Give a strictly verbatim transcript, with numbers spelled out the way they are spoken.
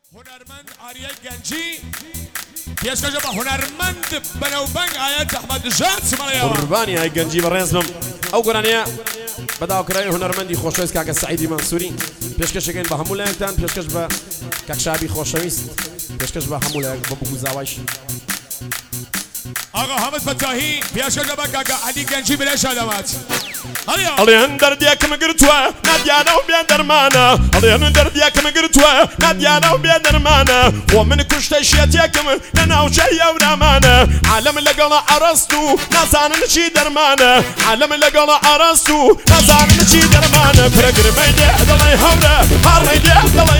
هنرمند آریای گنجی پیشکش با هنرمند بنوبنگ آیت احمد جاد سمالیاوا قربانی های گنجی برنزم او گرانیا بداو کرای هنرمندی خوشویست کاک سعیدی منصوری پیشکش کن با همولایتان پیشکش با کاک شعبی خوشویست پیشکش با همولایت با بگو زاویش آقا حامد فتاحی پیشکش با کاک علی گنجی بلش آدمات عليهن درديك مقرتوا ناديانا وبيا درمانا عليهن درديك مقرتوا ناديانا وبيا درمانا ومن كشت شيتيكم لنا وشيا ورمانا عالم لقلا عرستو نازان نشي درمانا عالم لقلا عرستو نازان نشي درمانا فرقر ميدي الله يهونا مار ميدي الله